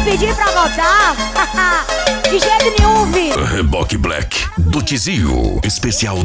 pedir pra voltar. De jeito nenhum, vi. Reboque Black do Tizio, especial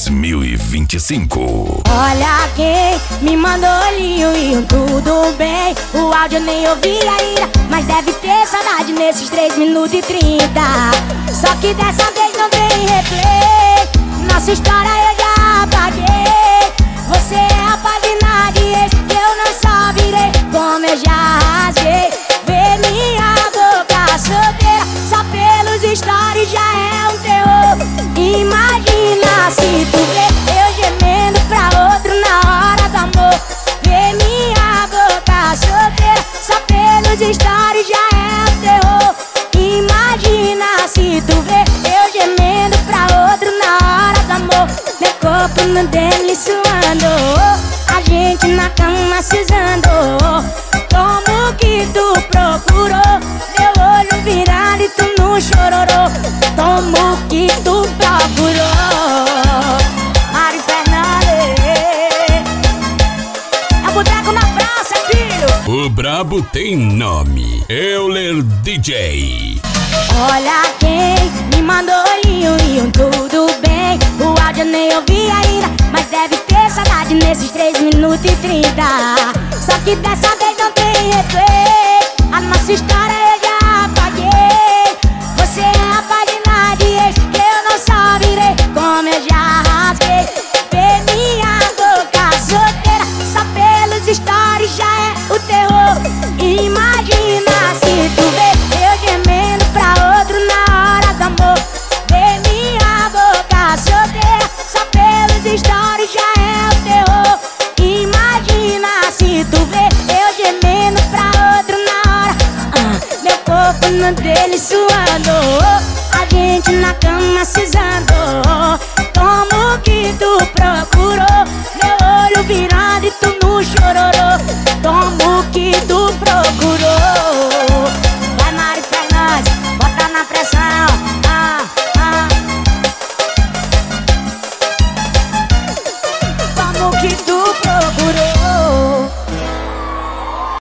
2025. Olha quem me mandou olhinho e tudo bem. O áudio eu nem ouvi ainda, mas deve ter saudade nesses 3 minutos e 30. Só que dessa vez não tem replay. Nossa história eu já apaguei. Você é a página de ex que eu não só virei, como eu já rasguei. Vê minha boca solteira, só pelos stories já é um terror. Imagina se tu vê eu gemendo pra outro na hora do amor. Vê minha boca solteira, só pelos stories já é um terror. Imagina se tu vê eu gemendo pra outro na hora do amor. Meu corpo no dele suando, a gente na cama se usando. Como que tu procurou meu olho virado e tu não chororou? Como que tu procurou? Mari Fernandes, é boteco na praça, filho. O brabo tem nome, Euler DJ. Olha quem me mandou olhinho e tudo bem. O áudio eu nem ouvi ainda, mas deve ter saudade nesses 3 minutos e 30. Só que dessa vez não tem replay. A nossa história eu já apaguei. Você é a página de ex que eu não só virei, como eu já rasguei. Vê minha boca solteira, só pelos stories já é o terror. Imagina se tu vê eu gemendo pra outro na hora do amor. Vê minha boca solteira, só pelos stories já é o terror. Imagina se tu vê eu gemendo pra outro na hora. Meu corpo no dele suando, a gente na cama se usando.